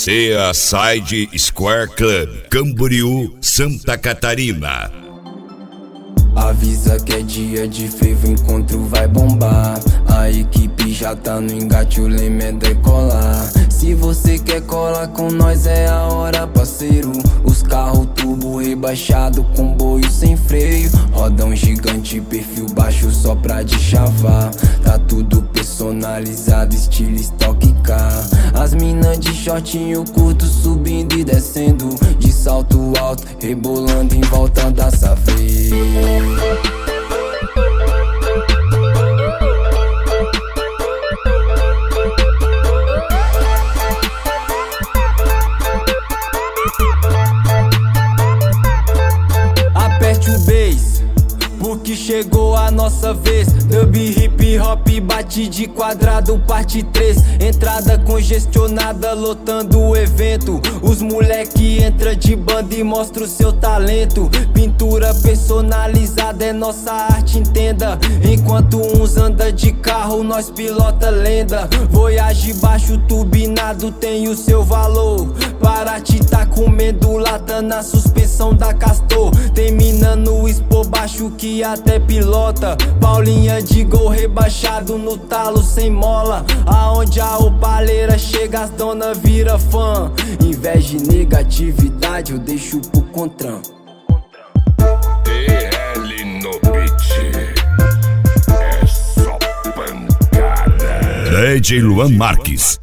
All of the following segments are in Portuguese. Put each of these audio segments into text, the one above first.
Sea Side Square Club, Camboriú, Santa Catarina. Avisa que é dia de fervo, o encontro vai bombar. A equipe já tá no engate, o leme é decolar. Se você quer colar com nós é a hora, parceiro. Os carros turbo rebaixado, comboio sem freio. Rodão gigante, perfil baixo só pra deschavar. Tá tudo personalizado, estilo Stock Car. As minas de shortinho curto subindo e descendo, de salto alto, rebolando em volta da saveira. Aperte o bass, porque chegou a nossa vez. Dub, hip hop, bate de quadrado, parte 3. Entrada congestionada, lotando o evento. Os moleque entra de banda e mostra o seu talento. Pintura personalizada é nossa arte, entenda. Enquanto uns anda de carro, nós pilota lenda. Voyage baixo, turbinado, tem o seu valor. Paraty tá comendo lata na suspensão da Castor. Termina no expor baixo que até pilota. Paulinha de gol rebaixado no talo sem mola. Aonde a opaleira chega as dona vira fã. Inveja e negatividade eu deixo pro Contran. TL no beat, é só pancada. DJ Luan Marques.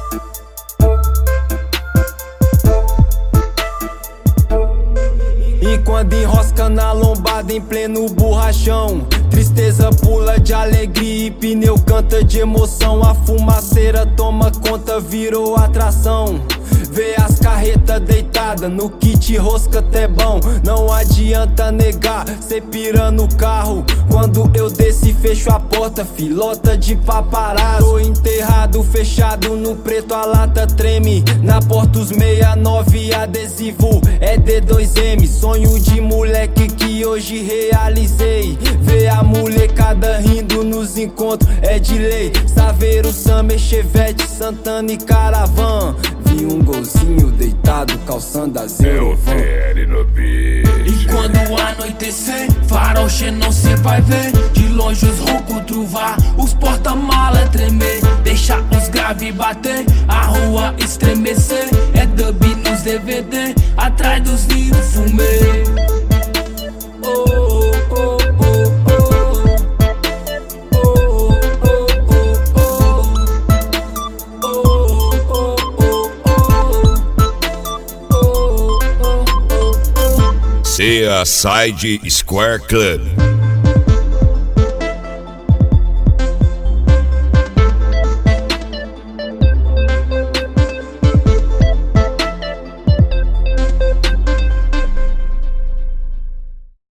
E quando enrosca na lombada em pleno borrachão, tristeza pula de alegria e pneu canta de emoção. A fumaceira toma conta, virou atração. Vê as carretas deitadas no kit rosca até bom. Não adianta negar, cê pira no carro. Quando eu desço e fecho a porta, filota de paparazzo. Tô enterrado, fechado no preto, a lata treme. Na porta os 69 adesivo é D2M. Sonho de moleque que hoje realizei. Ver a molecada rindo nos encontros é de lei. Saveiro, Summer, Chevette, Santana e Caravan. Vi um golzinho deitado calçando a É zero o van. TL no beat. E quando anoitecer, farol xenon cê vai ver. De longe os roncos truvar, os porta-mala tremer. Deixa os grave bater, a rua estremecer. É dub nos DVD, atrás dos vidros fumê. Oh, oh, oh, oh, oh. Oh, oh, oh, oh, oh. Sea Side Square Club.